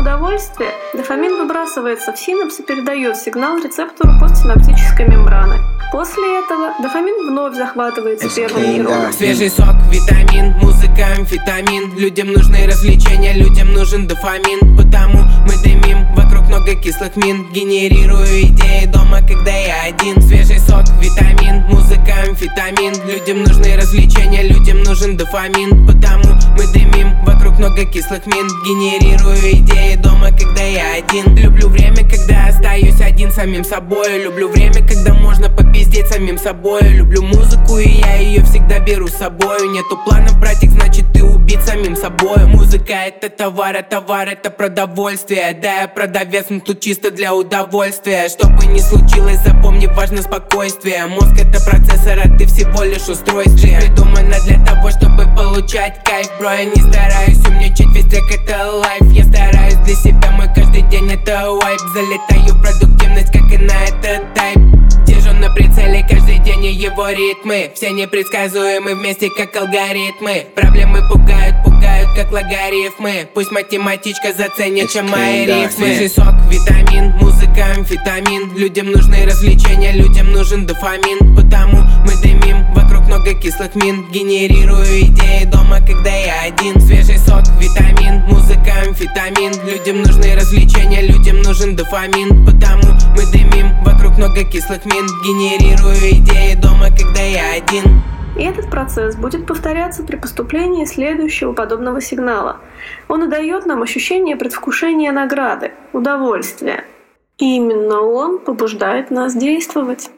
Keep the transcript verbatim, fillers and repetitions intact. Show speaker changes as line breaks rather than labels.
удовольствия, дофамин выбрасывается в синапс и передает сигнал рецептору постсинаптической мембраны. После этого дофамин вновь захватывается первым нейроном.
Свежий сок, витамин, музыка, амфетамин. Людям нужны развлечения, людям нужен дофамин. Потому мы дымим, вокруг много кислых мин. Генерирую идеи дома, когда я один. Свежий сок, витамин, музыка, амфетамин. Людям нужны развлечения, людям нужен дофамин. Потому мы дымим, вокруг много кислых мин. Генерирую идеи дома, когда я один. Люблю время, когда остаюсь один самим собой. Люблю время, когда можно попиздеть самим собой. Люблю музыку, и я ее всегда беру с собой. Нету планов, братик, значит ты убит самим собой. Музыка это товар, а товар это продовольствие. Да, я продавец, но тут чисто для удовольствия. Что бы ни случилось, запомни, важно спокойствие. Мозг это процессор, а ты всего лишь устройство. Жизнь придумана для того, чтобы получать кайф. Бро, я не стараюсь умничать, весь трек это лайф. Я стараюсь для себя, мой каждый день это вайп. Залетаю в продуктивность, как и на этот тайп. Держу на прицеле каждый день и его ритмы. Все непредсказуемы вместе, как алгоритмы. Проблемы пугают, пугают, как логарифмы. Пусть математичка заценит, чем мои рифмы. Свежий сок, витамин, музыка, амфетамин. Людям нужны развлечения, людям нужен дофамин. Потому мы дымим, вокруг много кислых мин. Генерирую идеи дома, когда я один. Свежий сок, витамин, музыка, амфетамин. Людям нужны развлечения, людям нужен дофамин. Потому мы дымим, вокруг много кислых мин. Генерирую идеи дома, когда я один.
И этот процесс будет повторяться при поступлении следующего подобного сигнала. Он и дает нам ощущение предвкушения награды, удовольствия. И именно он побуждает нас действовать.